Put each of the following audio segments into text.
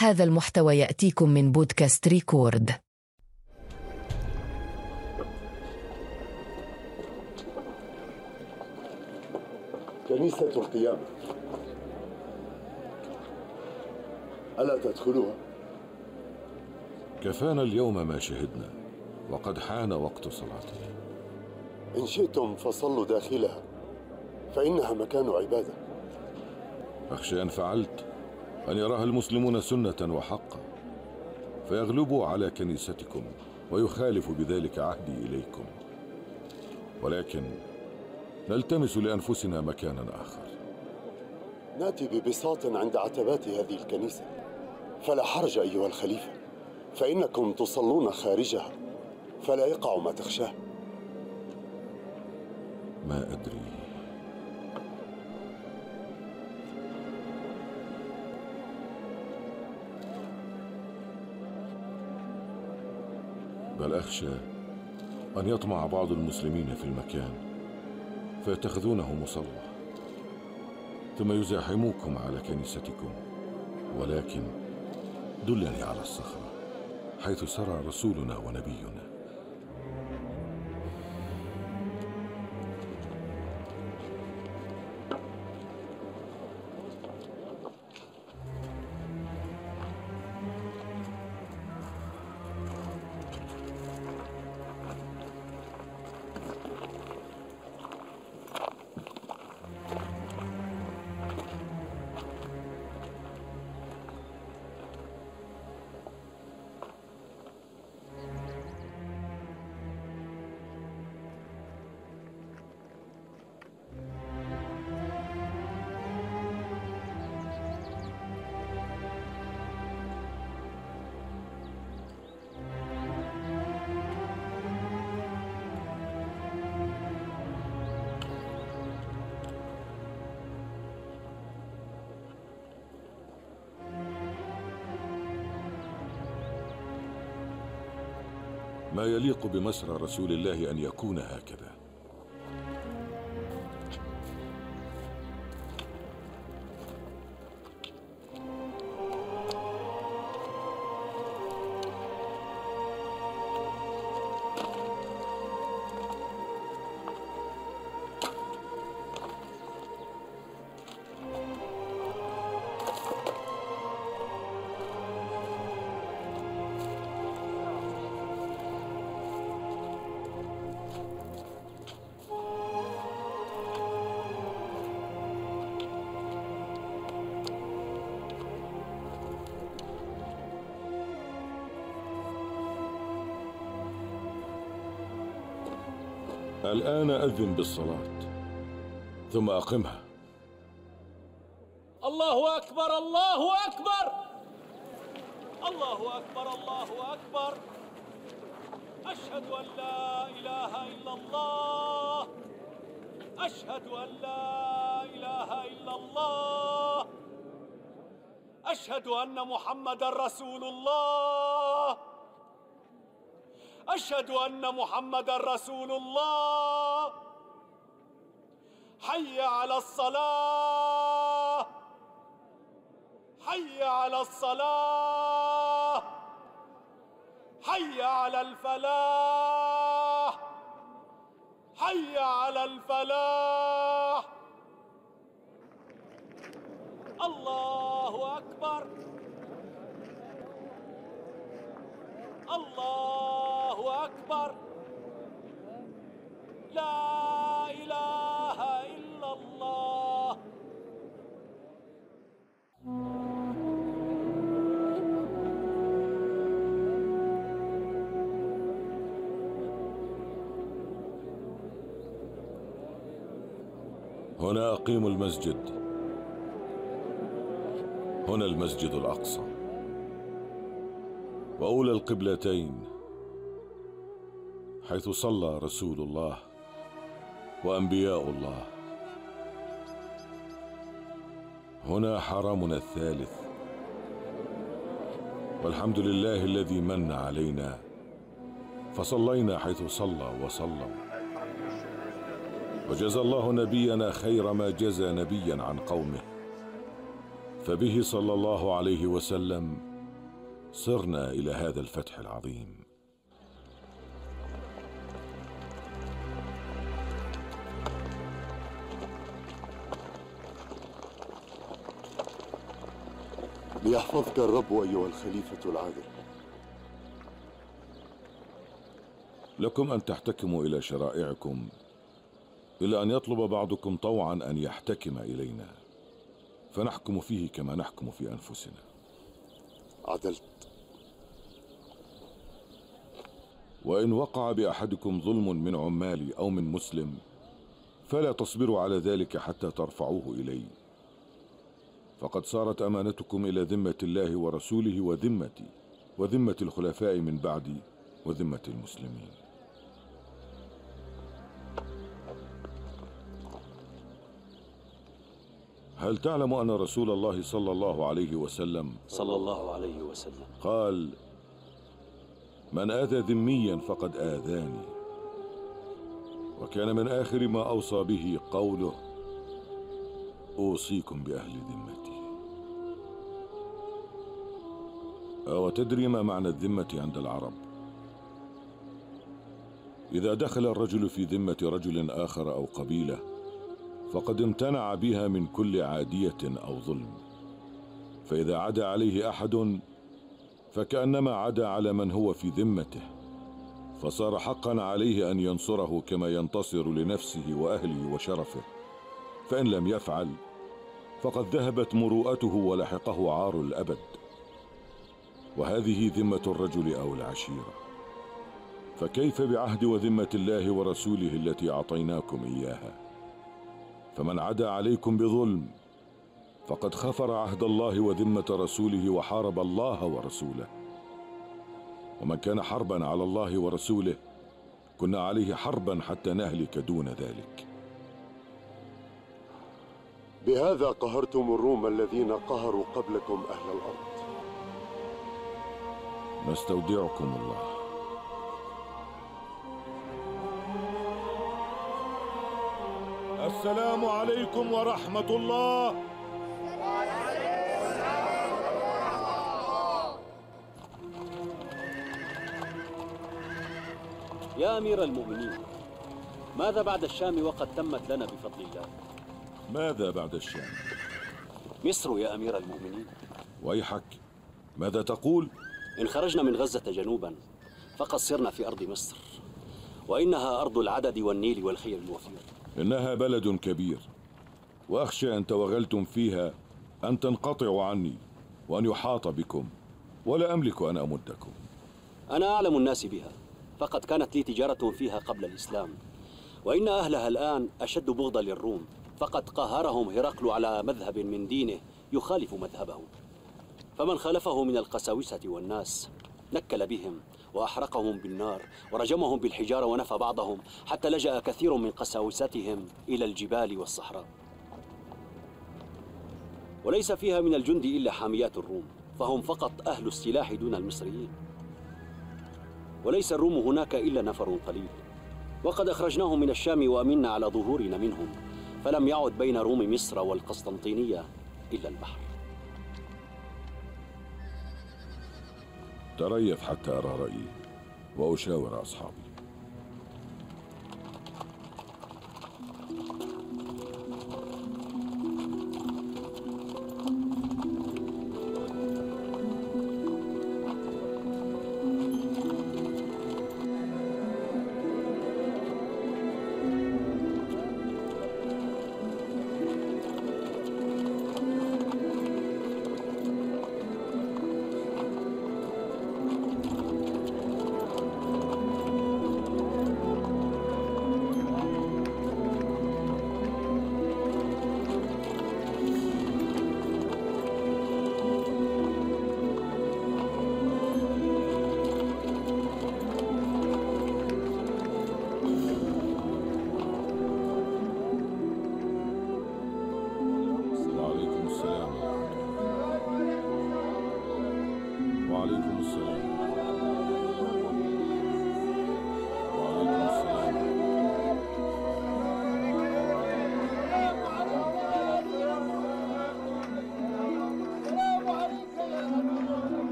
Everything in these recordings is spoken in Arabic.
هذا المحتوى يأتيكم من بودكاست ريكورد. كنيسة القيامة، ألا تدخلها؟ كفانا اليوم ما شهدنا، وقد حان وقت صلاته. إن شئتم فصلوا داخلها، فإنها مكان عبادة. أخشى إن فعلت أن يراها المسلمون سنة وحقا، فيغلبوا على كنيستكم ويخالف بذلك عهدي إليكم، ولكن نلتمس لأنفسنا مكانا آخر. نأتي ببساط عند عتبات هذه الكنيسة، فلا حرج أيها الخليفة، فإنكم تصلون خارجها، فلا يقع ما تخشاه. ما أدري. بل أخشى أن يطمع بعض المسلمين في المكان فيتخذونه مصلى، ثم يزاحموكم على كنيستكم. ولكن دلني على الصخرة حيث سرى رسولنا ونبينا. ما يليق بمسرى رسول الله أن يكون هكذا. الآن أذن بالصلاة ثم أقمها. الله أكبر الله أكبر الله أكبر الله أكبر. أشهد أن لا إله إلا الله، أشهد أن لا إله إلا الله، أشهد أن محمد رسول الله، أشهد أن محمد رسول الله. حي على الصلاة، حي على الصلاة، حي على الفلاح، حي على الفلاح. الله أكبر الله أكبر. لا إله إلا الله. هنا أقيم المسجد، هنا المسجد الأقصى وأولى القبلتين حيث صلى رسول الله وأنبياء الله. هنا حرمنا الثالث، والحمد لله الذي من علينا فصلينا حيث صلى وسلم. وجزى الله نبينا خير ما جزى نبيا عن قومه، فبه صلى الله عليه وسلم صرنا إلى هذا الفتح العظيم. ليحفظك الرب أيها الخليفة العادل. لكم أن تحتكموا إلى شرائعكم، إلا أن يطلب بعضكم طوعا أن يحتكم إلينا، فنحكم فيه كما نحكم في أنفسنا. عدلت. وإن وقع بأحدكم ظلم من عمالي أو من مسلم، فلا تصبروا على ذلك حتى ترفعوه إلي، فقد صارت أمانتكم إلى ذمة الله ورسوله وذمتي وذمة الخلفاء من بعدي وذمة المسلمين. هل تعلم أن رسول الله صلى الله عليه وسلم قال: من آذى ذميا فقد آذاني، وكان من آخر ما أوصى به قوله: أوصيكم بأهل ذمتي. أو تدري ما معنى الذمة عند العرب؟ إذا دخل الرجل في ذمة رجل آخر أو قبيلة، فقد امتنع بها من كل عادية أو ظلم، فإذا عدا عليه أحد فكأنما عدا على من هو في ذمته، فصار حقا عليه أن ينصره كما ينتصر لنفسه وأهله وشرفه، فإن لم يفعل فقد ذهبت مروءته ولحقه عار الأبد. وهذه ذمة الرجل أو العشيرة، فكيف بعهد وذمة الله ورسوله التي أعطيناكم إياها؟ فمن عدا عليكم بظلم فقد خفر عهد الله وذمة رسوله وحارب الله ورسوله، ومن كان حربا على الله ورسوله كنا عليه حربا حتى نهلك دون ذلك. بهذا قهرتم الروم الذين قهروا قبلكم أهل الأرض. نستودعكم الله. السلام عليكم ورحمة الله. يا أمير المؤمنين، ماذا بعد الشام وقد تمت لنا بفضل الله؟ ماذا بعد الشام؟ مصر يا أمير المؤمنين. ويحك، ماذا تقول؟ إن خرجنا من غزة جنوبا فقد صرنا في أرض مصر، وإنها أرض العدد والنيل والخير الوفير. إنها بلد كبير، وأخشى أن توغلتم فيها أن تنقطعوا عني وأن يحاط بكم، ولا أملك أن أمدكم. أنا أعلم الناس بها، فقد كانت لي تجارة فيها قبل الإسلام، وإن أهلها الآن أشد بغضا للروم، فقد قهرهم هرقل على مذهب من دينه يخالف مذهبهم، فمن خالفه من القساوسة والناس نكل بهم وأحرقهم بالنار ورجمهم بالحجارة ونفى بعضهم، حتى لجأ كثير من قساوستهم إلى الجبال والصحراء. وليس فيها من الجند إلا حاميات الروم، فهم فقط أهل السلاح دون المصريين، وليس الروم هناك إلا نفر قليل، وقد أخرجناهم من الشام وأمنا على ظهورنا منهم، فلم يعد بين روم مصر والقسطنطينية إلا البحر. تريث حتى أرى رأيي وأشاور أصحابي.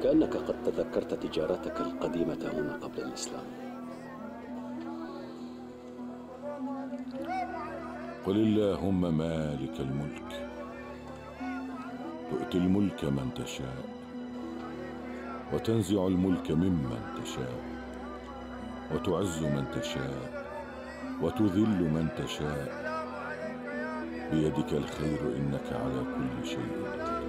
كأنك قد تذكرت تجارتك القديمة هنا قبل الإسلام. قل اللهم مالك الملك تؤتي الملك من تشاء وتنزع الملك ممن تشاء وتعز من تشاء وتذل من تشاء بيدك الخير إنك على كل شيء قدير.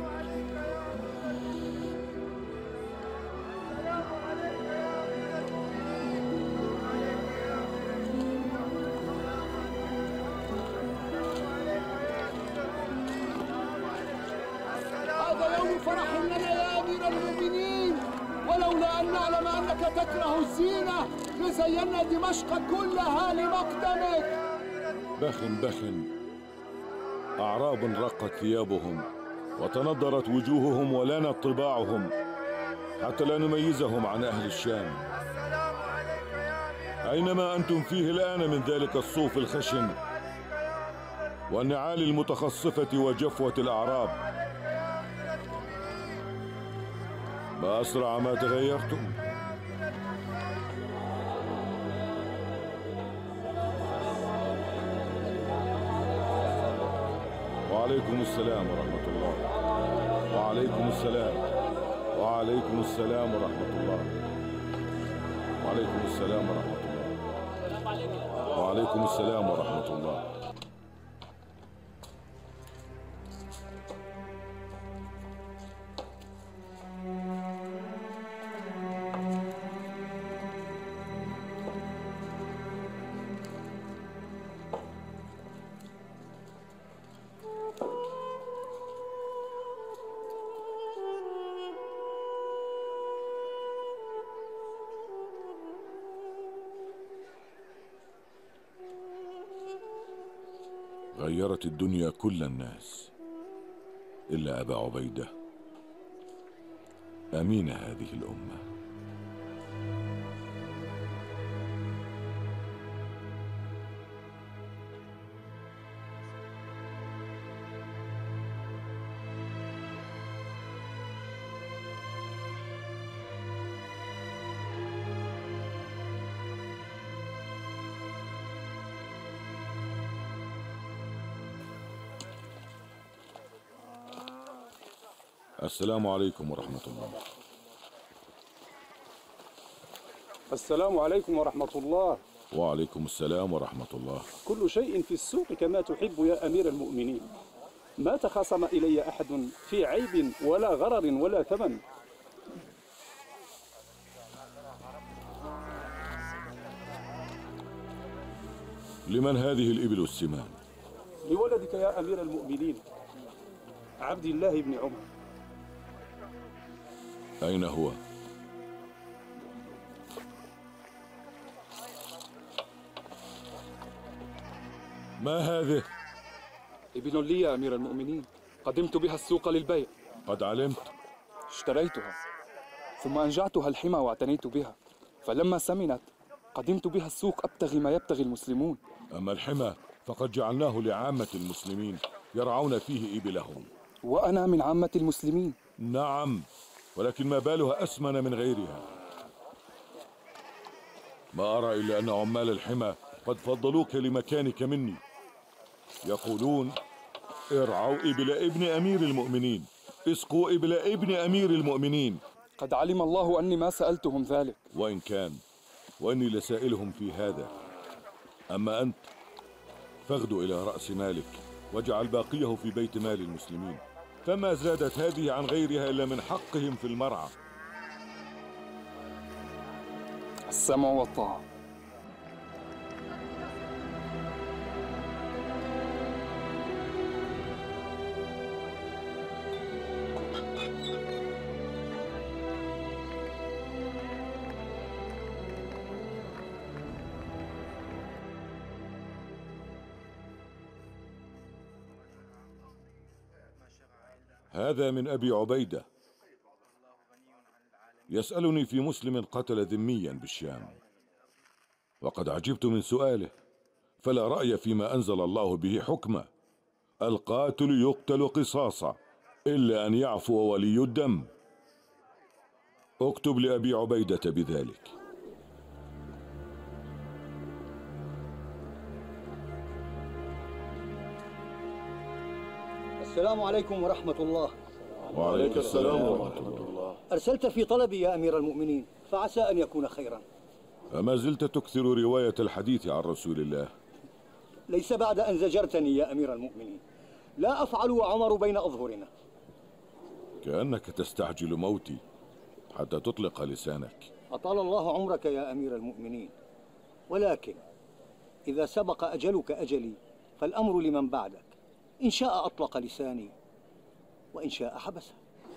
هذا يوم فرح لنا يا أمير المؤمنين، ولولا أن نعلم أنك تكره الزينة لزينا دمشق كلها لمقدمك. بخ أعراب رقت ثيابهم وتنضرت وجوههم ولانت طباعهم حتى لا نميزهم عن أهل الشام. أينما أنتم فيه الآن من ذلك الصوف الخشن والنعال المتخصفة وجفوة الأعراب؟ ما أسرع ما تغيرتم. وعليكم السلام ورحمة الله. وعليكم السلام. وعليكم السلام ورحمة الله. وعليكم السلام ورحمة الله. وعليكم السلام ورحمة الله. غيرت الدنيا كل الناس إلا أبا عبيدة أمين هذه الأمة. السلام عليكم ورحمة الله. السلام عليكم ورحمة الله. وعليكم السلام ورحمة الله. كل شيء في السوق كما تحب يا أمير المؤمنين. ما تخاصم إلي أحد في عيب ولا غرر ولا ثمن. لمن هذه الإبل السمان؟ لولدك يا أمير المؤمنين، عبد الله بن عمر. أين هو؟ ما هذه؟ ابن لي يا أمير المؤمنين، قدمت بها السوق للبيع. قد علمت. اشتريتها ثم أنجعتها الحمى واعتنيت بها، فلما سمنت قدمت بها السوق أبتغي ما يبتغي المسلمون. أما الحمى فقد جعلناه لعامة المسلمين يرعون فيه إبلهم. وأنا من عامة المسلمين. نعم، ولكن ما بالها أسمن من غيرها؟ ما أرى إلا أن عمال الحمى قد فضلوك لمكانك مني. يقولون ارعوا إبل ابن أمير المؤمنين، اسقوا إبل ابن أمير المؤمنين. قد علم الله أني ما سألتهم ذلك. وإن كان، وإني لسائلهم في هذا. أما أنت فاغدو إلى رأس مالك واجعل باقيه في بيت مال المسلمين، فما زادت هذه عن غيرها إلا من حقهم في المرعى. السمع والطاعة. هذا من أبي عبيدة يسألني في مسلم قتل ذميا بالشام، وقد عجبت من سؤاله، فلا رأي فيما أنزل الله به حكما. القاتل يقتل قصاصا إلا أن يعفو ولي الدم. اكتب لأبي عبيدة بذلك. السلام عليكم ورحمة الله. وعليك السلام ورحمة الله. أرسلت في طلبي يا أمير المؤمنين، فعسى أن يكون خيرا. أما زلت تكثر رواية الحديث عن رسول الله؟ ليس بعد أن زجرتني يا أمير المؤمنين. لا أفعل وعمر بين أظهرنا. كأنك تستعجل موتي حتى تطلق لسانك. أطال الله عمرك يا أمير المؤمنين، ولكن إذا سبق أجلك أجلي فالأمر لمن بعدك. إن شاء أطلق لساني وإن شاء حبسه.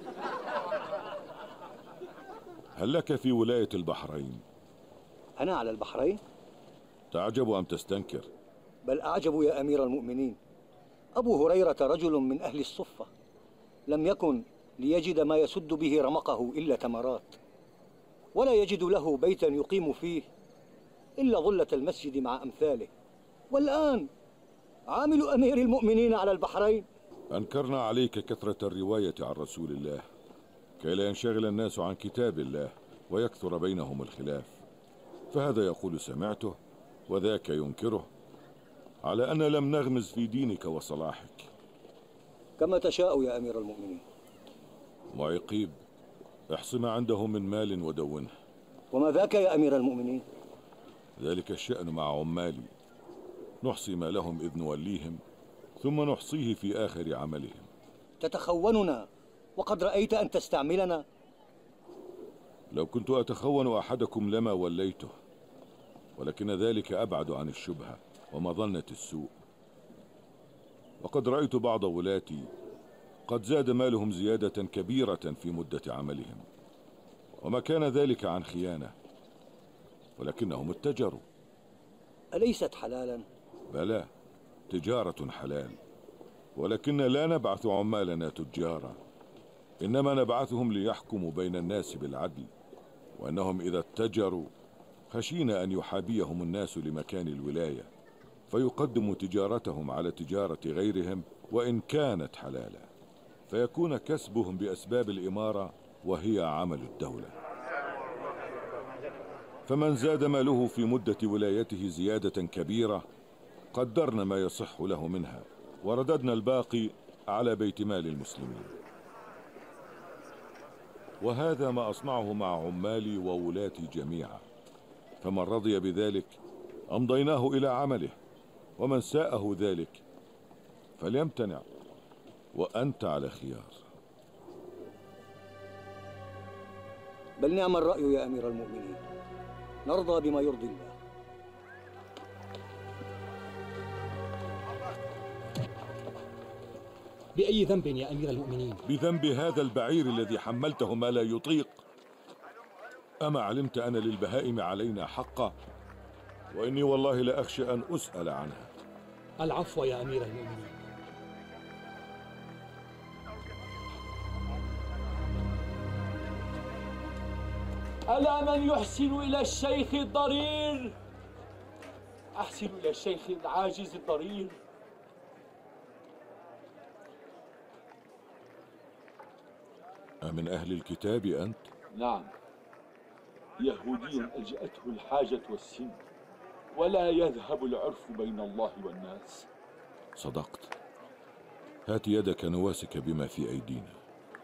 هل لك في ولاية البحرين؟ أنا على البحرين؟ تعجب أم تستنكر؟ بل أعجب يا أمير المؤمنين. أبو هريرة رجل من أهل الصفة، لم يكن ليجد ما يسد به رمقه إلا تمرات، ولا يجد له بيتا يقيم فيه إلا ظلة المسجد مع أمثاله. والآن عامل أمير المؤمنين على البحرين. أنكرنا عليك كثرة الرواية عن رسول الله كي لا ينشغل الناس عن كتاب الله ويكثر بينهم الخلاف، فهذا يقول سمعته وذاك ينكره، على أن لم نغمز في دينك وصلاحك. كما تشاء يا أمير المؤمنين. معيقيب، احص ما عنده من مال ودونه. وما ذاك يا أمير المؤمنين؟ ذلك الشأن مع عمالي، نحصي ما لهم إذ نوليهم ثم نحصيه في آخر عملهم. تتخوننا وقد رأيت أن تستعملنا. لو كنت أتخون أحدكم لما وليته، ولكن ذلك أبعد عن الشبهة ومظنة السوء. وقد رأيت بعض ولاتي قد زاد مالهم زيادة كبيرة في مدة عملهم، وما كان ذلك عن خيانة، ولكنهم اتجروا. أليست حلالا؟ بلى، تجارة حلال، ولكن لا نبعث عمالنا تجارا، إنما نبعثهم ليحكموا بين الناس بالعدل، وأنهم إذا اتجروا خشينا أن يحابيهم الناس لمكان الولاية فيقدموا تجارتهم على تجارة غيرهم وإن كانت حلالا، فيكون كسبهم بأسباب الإمارة وهي عمل الدولة. فمن زاد ماله في مدة ولايته زيادة كبيرة قدرنا ما يصح له منها ورددنا الباقي على بيت مال المسلمين. وهذا ما أصنعه مع عمالي وولاتي جميعا، فمن رضي بذلك أمضيناه إلى عمله، ومن ساءه ذلك فليمتنع، وأنت على خيار. بل نعم الرأي يا أمير المؤمنين، نرضى بما يرضي الله. بأي ذنب يا أمير المؤمنين؟ بذنب هذا البعير الذي حملته ما لا يطيق. أما علمت أن للبهائم علينا حقا؟ وإني والله لأخشى أن أسأل عنها. العفو يا أمير المؤمنين. ألا من يحسن إلى الشيخ الضرير؟ أحسن إلى الشيخ العاجز الضرير. أمن أهل الكتاب أنت؟ نعم، يهودي ألجأته الحاجة والسن، ولا يذهب العرف بين الله والناس. صدقت. هات يدك نواسك بما في أيدينا.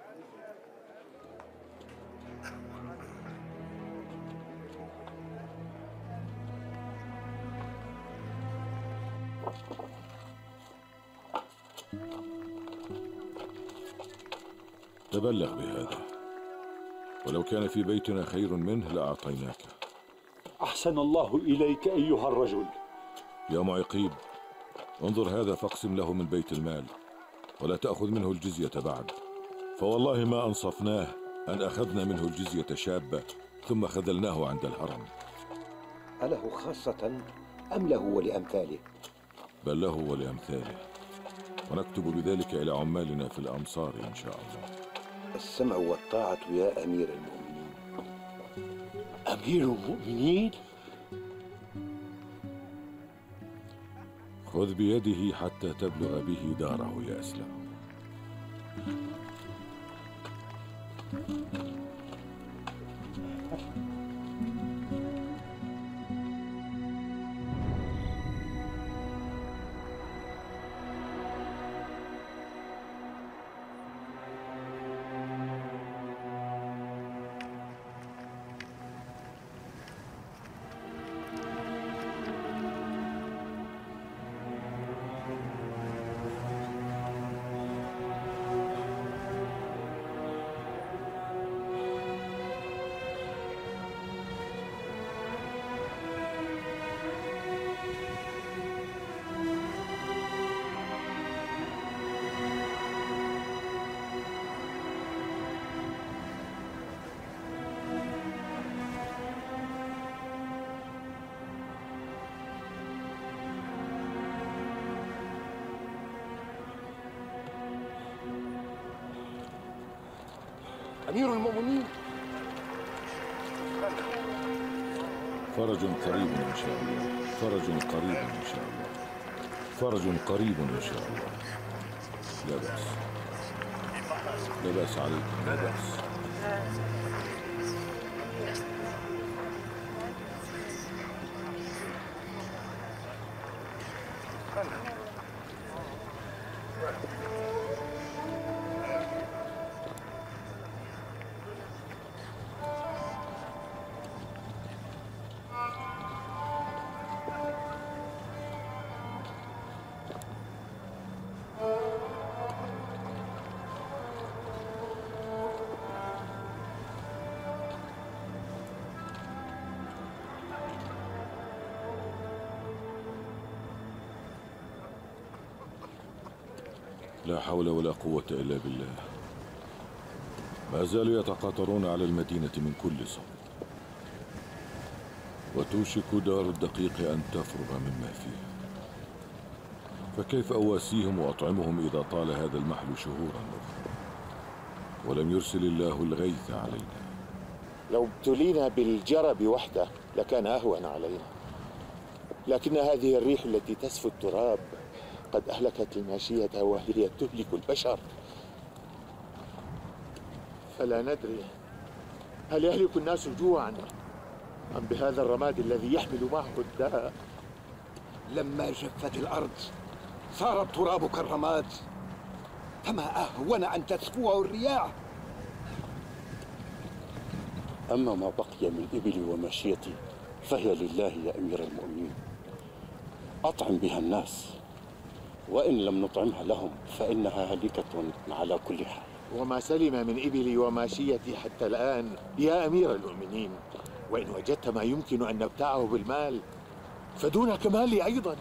تبلغ بهذا، ولو كان في بيتنا خير منه لأعطيناك. أحسن الله إليك أيها الرجل. يا معيقيب، انظر هذا فاقسم له من بيت المال، ولا تأخذ منه الجزية بعد، فوالله ما أنصفناه أن أخذنا منه الجزية شابة ثم خذلناه عند الهرم. أله خاصة أم له ولأمثاله؟ بل له ولأمثاله، ونكتب بذلك إلى عمالنا في الأمصار إن شاء الله. السمع والطاعة يا أمير المؤمنين. أمير المؤمنين؟ خذ بيده حتى تبلغ به داره يا أسلم. أمير المؤمنين، فرج قريب إن شاء الله، فرج قريب إن شاء الله، فرج قريب إن شاء الله. لا بأس، لا بأس عليكم، لا بأس. لا حول ولا قوة إلا بالله. ما زالوا يتقاطرون على المدينة من كل صوب، وتوشك دار الدقيق أن تفرغ مما فيها. فكيف أواسيهم وأطعمهم إذا طال هذا المحل شهورا أخرى ولم يرسل الله الغيث علينا؟ لو ابتلينا بالجرب وحده لكان أهون علينا، لكن هذه الريح التي تسفو التراب قد أهلكت الماشية وهي تهلك البشر. فلا ندري هل يهلك الناس جوعا أم بهذا الرماد الذي يحمل معه الداء. لما جفت الأرض صار التراب كالرماد، فما أهون أن تسفوه الرياح. أما ما بقي من إبلي وماشيتي فهي لله يا أمير المؤمنين، أطعم بها الناس، وإن لم نطعمها لهم فإنها هالكة على كل حال. وما سلم من إبلي وماشيتي حتى الآن يا أمير المؤمنين، وإن وجدت ما يمكن أن نبتاعه بالمال فدونك مالي أيضا.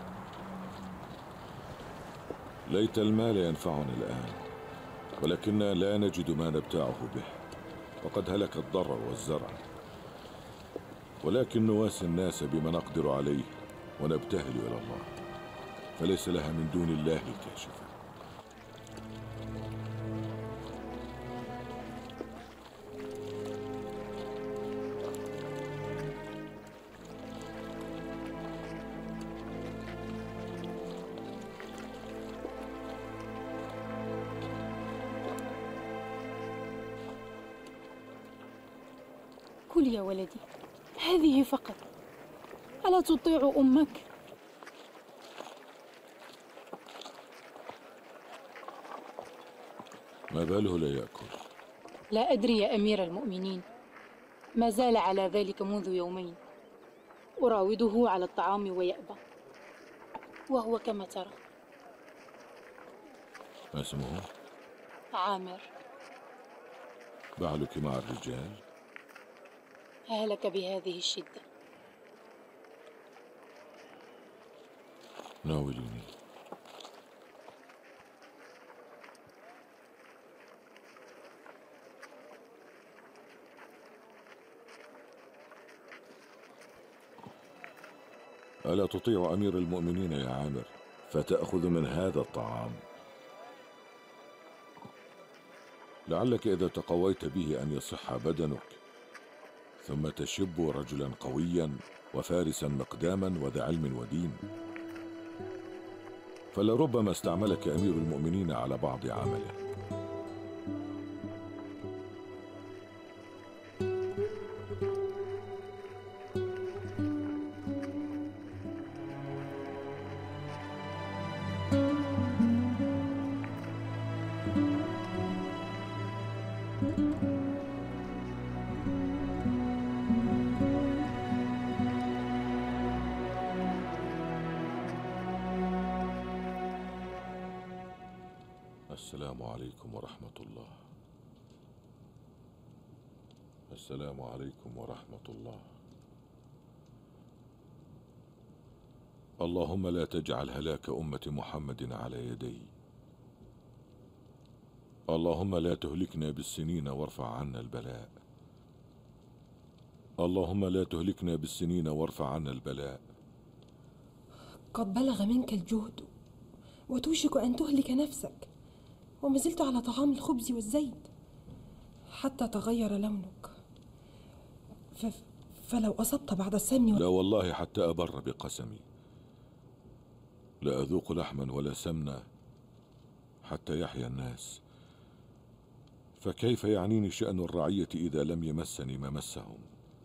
ليت المال ينفعنا الآن، ولكننا لا نجد ما نبتاعه به، وقد هلك الضرع والزرع. ولكن نواسي الناس بما نقدر عليه ونبتهل إلى الله، فليس لها من دون الله كاشفة. كل يا ولدي، هذه فقط، ألا تطيع أمك؟ ما باله لا يأكل؟ لا أدري يا أمير المؤمنين، ما زال على ذلك منذ يومين، أراوده على الطعام ويأبى، وهو كما ترى. ما اسمه؟ عامر. بعلك مع الرجال؟ هلك بهذه الشدة. ناوليني. ألا تطيع أمير المؤمنين يا عامر فتأخذ من هذا الطعام؟ لعلك إذا تقويت به أن يصح بدنك، ثم تشب رجلا قويا وفارسا مقداما وذا علم ودين، فلربما استعملك أمير المؤمنين على بعض عمله. السلام عليكم ورحمة الله. السلام عليكم ورحمة الله. اللهم لا تجعل هلاك أمة محمد على يدي. اللهم لا تهلكنا بالسنين وارفع عنا البلاء. اللهم لا تهلكنا بالسنين وارفع عنا البلاء. قد بلغ منك الجهد وتوشك أن تهلك نفسك، وما زلت على طعام الخبز والزيت حتى تغير لونك، فلو أصبت بعد السمن لا والله حتى أبر بقسمي، لا أذوق لحما ولا سمنا حتى يحيا الناس. فكيف يعنيني شأن الرعية إذا لم يمسني ما مسهم؟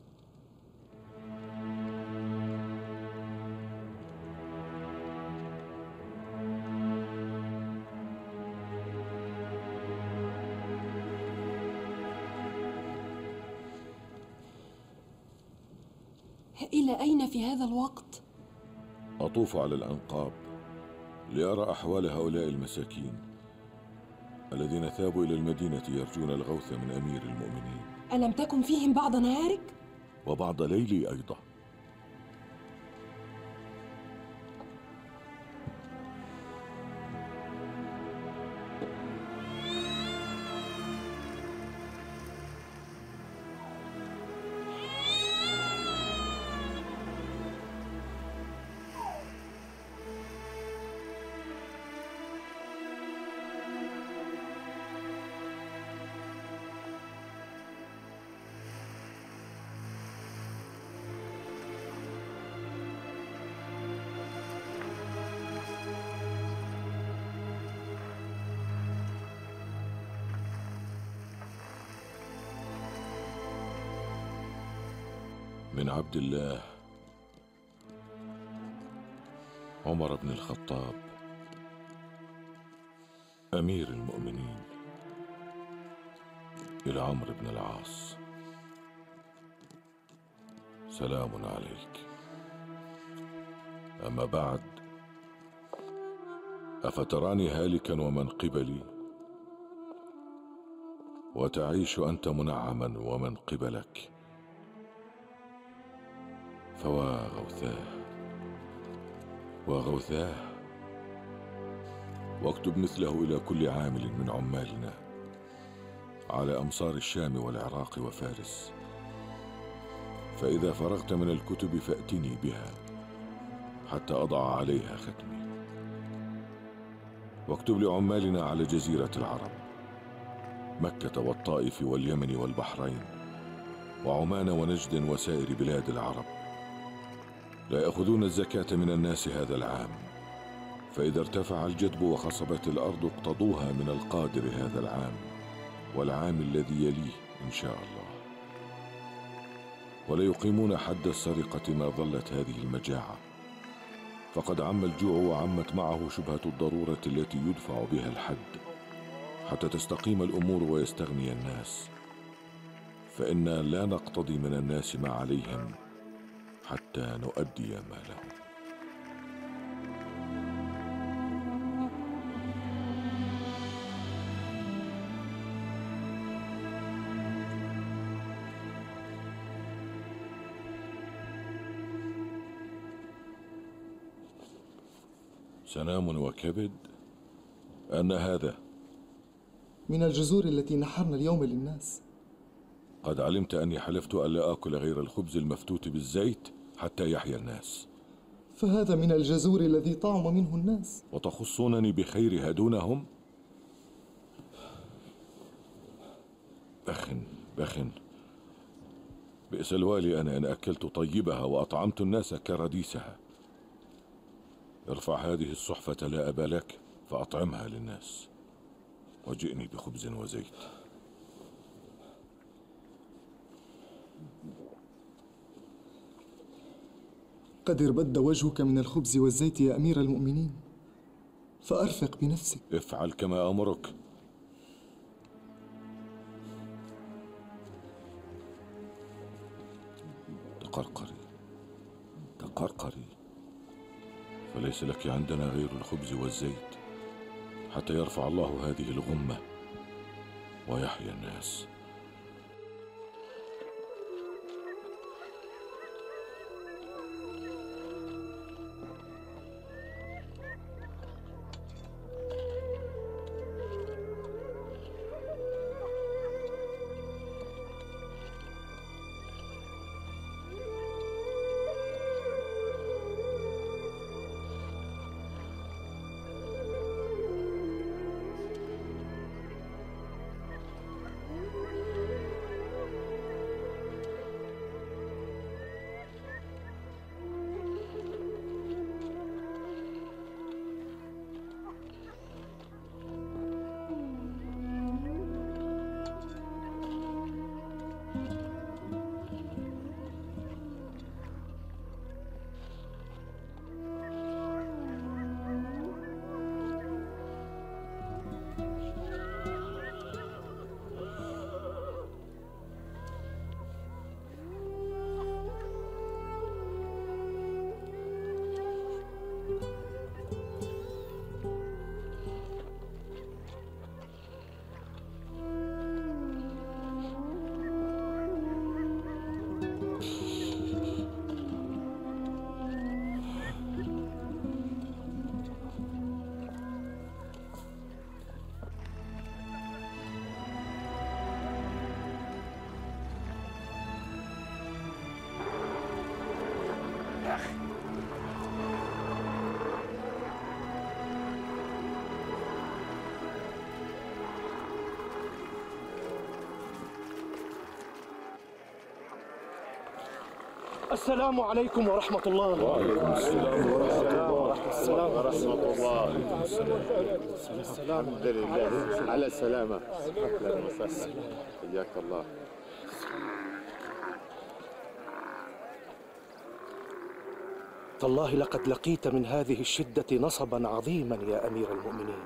إلى أين في هذا الوقت؟ أطوف على الأنقاب لأرى أحوال هؤلاء المساكين الذين ثابوا إلى المدينة يرجون الغوث من أمير المؤمنين. ألم تكن فيهم بعض نهارك؟ وبعض ليلي أيضا. من عبد الله عمر بن الخطاب أمير المؤمنين إلى عمرو بن العاص: سلام عليك. أما بعد، أفتراني هالكا ومن قبلي، وتعيش أنت منعما ومن قبلك؟ فوا غوثاه وغوثاه. واكتب مثله إلى كل عامل من عمالنا على أمصار الشام والعراق وفارس، فإذا فرغت من الكتب فأتني بها حتى أضع عليها ختمي. واكتب لعمالنا على جزيرة العرب، مكة والطائف واليمن والبحرين وعمان ونجد وسائر بلاد العرب: لا يأخذون الزكاة من الناس هذا العام، فإذا ارتفع الجدب وخصبت الأرض اقتضوها من القادر هذا العام والعام الذي يليه إن شاء الله. ولا يقيمون حد السرقة ما ظلت هذه المجاعة، فقد عم الجوع وعمت معه شبهة الضرورة التي يدفع بها الحد حتى تستقيم الأمور ويستغني الناس، فإنا لا نقتضي من الناس ما عليهم حتى نؤدي ما لهم. سنام وكبد؟ أن هذا من الجزور التي نحرنا اليوم للناس. قد علمت أني حلفت ألا آكل غير الخبز المفتوت بالزيت حتى يحيا الناس. فهذا من الجزور الذي طعم منه الناس. وتخصونني بخيرها دونهم؟ بخ بئس الوالي أنا إن أكلت طيبها وأطعمت الناس كرديسها. ارفع هذه الصحفة لا أبا لك فأطعمها للناس، وجئني بخبز وزيت. قد اربد وجهك من الخبز والزيت يا أمير المؤمنين، فأرفق بنفسك. افعل كما أمرك. تقرقري، فليس لك عندنا غير الخبز والزيت حتى يرفع الله هذه الغمة ويحيى الناس. السلام عليكم ورحمة الله. وعليكم السلام ورحمة الله. الحمد لله على السلامة. أهلا وسهلا. حياك الله. تالله لقد لقيت من هذه الشدة نصبا عظيما يا أمير المؤمنين.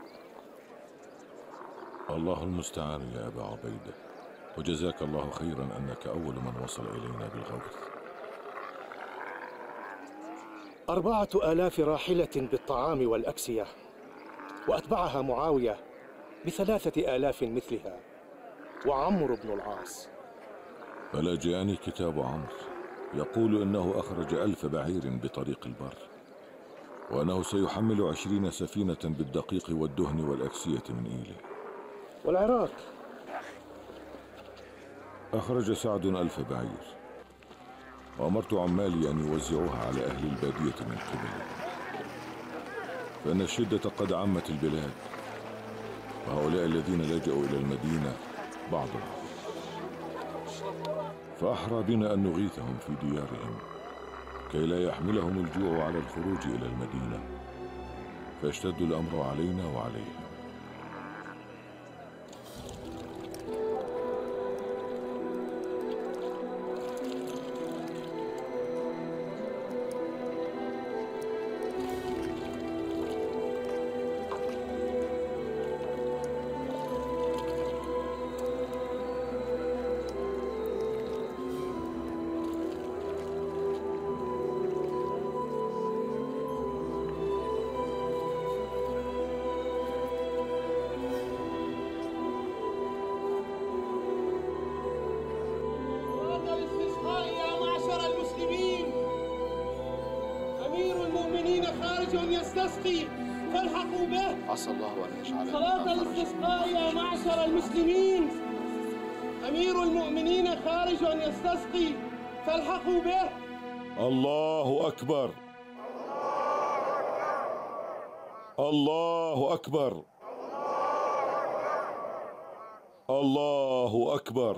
الله المستعان يا أبا عبيدة، وجزاك الله خيرا أنك أول من وصل إلينا بالغوث. 4000 راحلة بالطعام والأكسية، وأتبعها معاوية ب3000 مثلها، وعمرو بن العاص. فلا جاءني كتاب عمرو يقول إنه أخرج 1000 بعير بطريق البر، وأنه سيحمل 20 سفينة بالدقيق والدهن والأكسية من إيلي. والعراق أخرج سعد 1000 بعير، وأمرت عمالي أن يوزعوها على أهل البادية من قبلي، فإن الشدة قد عمت البلاد، وهؤلاء الذين لجأوا إلى المدينة بعضهم، فأحرى بنا أن نغيثهم في ديارهم كي لا يحملهم الجوع على الخروج إلى المدينة، فيشتد الأمر علينا وعليهم. فالحقوا به. عسى الله أن يجعل صلاة الاستسقاء يا معشر المسلمين. أمير المؤمنين خارج يستسقي فالحقوا به. الله أكبر، الله أكبر، الله أكبر،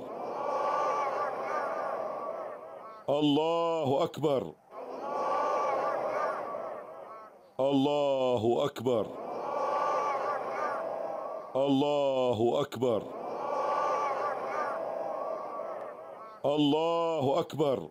الله أكبر، الله أكبر، الله أكبر، الله أكبر.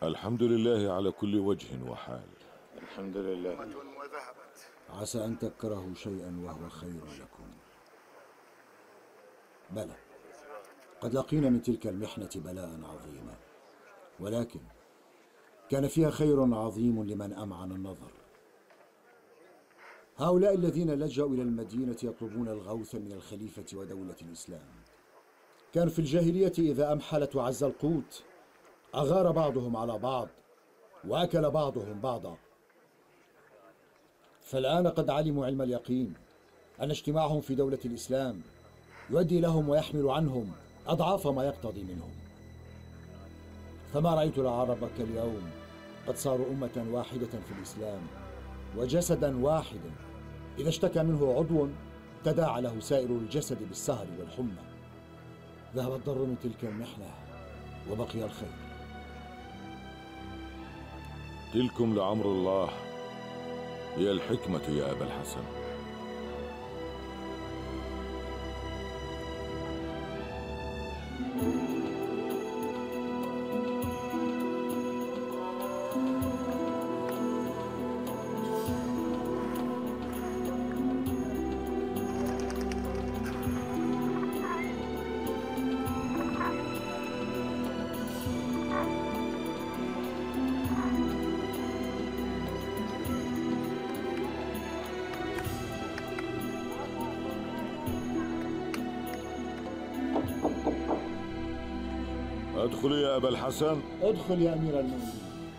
الحمد لله على كل وجه وحال. الحمد لله. عسى أن تكرهوا شيئا وهو خير لكم. بلى، قد لقينا من تلك المحنة بلاء عظيما، ولكن كان فيها خير عظيم لمن أمعن النظر. هؤلاء الذين لجأوا إلى المدينة يطلبون الغوث من الخليفة ودولة الإسلام كان في الجاهلية إذا أمحلت وعز القوت أغار بعضهم على بعض وأكل بعضهم بعضا، فالآن قد علموا علم اليقين أن اجتماعهم في دولة الإسلام يؤدي لهم ويحمل عنهم أضعاف ما يقتضي منهم. فما رأيت العرب كاليوم قد صاروا أمة واحدة في الإسلام وجسدا واحدا، إذا اشتكى منه عضو تداعى له سائر الجسد بالسهر والحمى. ذهب الضر من تلك المحنة وبقي الخير. تلكم لعمر الله هي الحكمة يا أبا الحسن. ادخل يا أبا الحسن. ادخل يا أمير المؤمنين.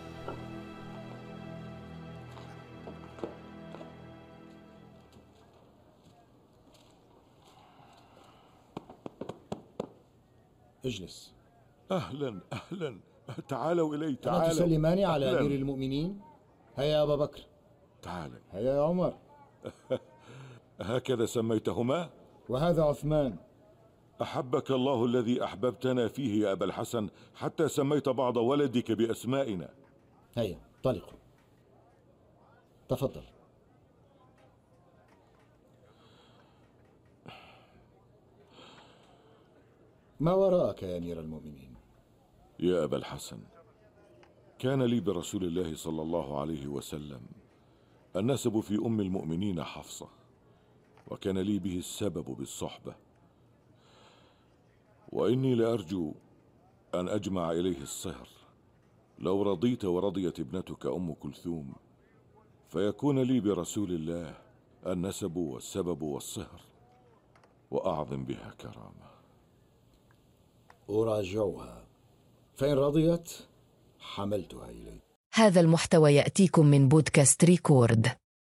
اجلس. أهلا أهلا، تعالوا إلي. تعالوا. ألا تسلمان على أمير المؤمنين؟ هيا يا أبا بكر. تعالوا. هيا يا عمر. هكذا سميتهما؟ وهذا عثمان. أحبك الله الذي أحببتنا فيه يا أبا الحسن حتى سميت بعض ولدك بأسمائنا. هيا انطلقوا. تفضل. ما وراءك يا أمير المؤمنين؟ يا أبا الحسن، كان لي برسول الله صلى الله عليه وسلم النسب في أم المؤمنين حفصة، وكان لي به السبب بالصحبة، وإني لأرجو أن أجمع إليه الصهر. لو رضيت ورضيت ابنتك أم كلثوم فيكون لي برسول الله النسب والسبب والصهر، وأعظم بها كرامة. أراجعها، فإن رضيت حملتها إليك. هذا المحتوى يأتيكم من بودكاست ريكورد.